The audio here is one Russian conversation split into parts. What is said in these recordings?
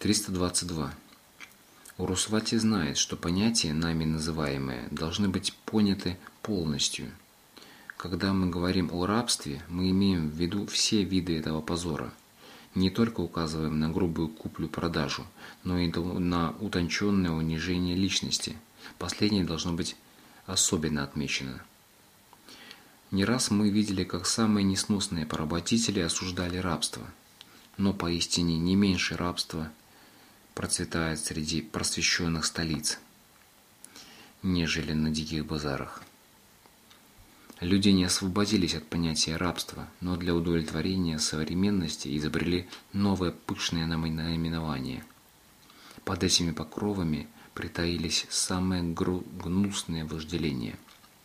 322. Урусвати знает, что понятия, нами называемые, должны быть поняты полностью. Когда мы говорим о рабстве, мы имеем в виду все виды этого позора. Не только указываем на грубую куплю-продажу, но и на утонченное унижение личности. Последнее должно быть особенно отмечено. Не раз мы видели, как самые несносные поработители осуждали рабство. Но поистине не меньше рабства процветает среди просвещенных столиц, нежели на диких базарах. Люди не освободились от понятия рабства, но для удовлетворения современности изобрели новое пышное наименование. Под этими покровами притаились самые гнусные вожделения.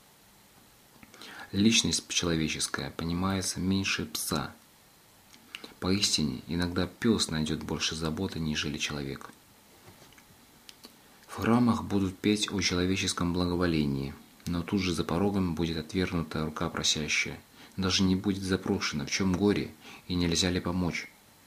Личность человеческая понимается меньше пса. Поистине, иногда пес найдет больше заботы, нежели человек. В храмах будут петь о человеческом благоволении, но тут же за порогом будет отвергнута рука просящая, даже не будет запрошено, в чем горе и нельзя ли помочь.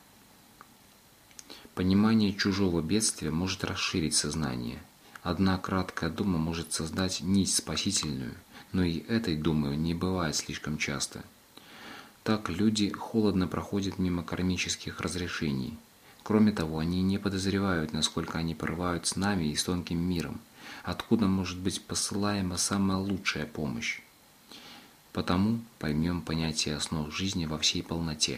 Понимание чужого бедствия может расширить сознание. Одна краткая дума может создать нить спасительную, но и этой думы не бывает слишком часто. Так люди холодно проходят мимо кармических разрешений. Кроме того, они не подозревают, насколько они порывают с нами и с тонким миром, откуда может быть посылаема самая лучшая помощь. Потому поймем понятие основ жизни во всей полноте.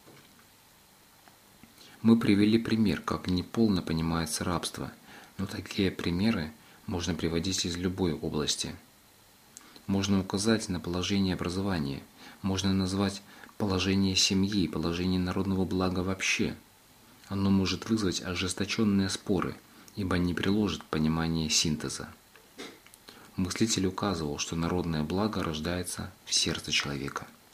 Мы привели пример, как неполно понимается рабство, но такие примеры можно приводить из любой области. Можно указать на положение образования, можно назвать положение семьи и положение народного блага вообще. Оно может вызвать ожесточенные споры, ибо не приложит понимания синтеза. Мыслитель указывал, что народное благо рождается в сердце человека.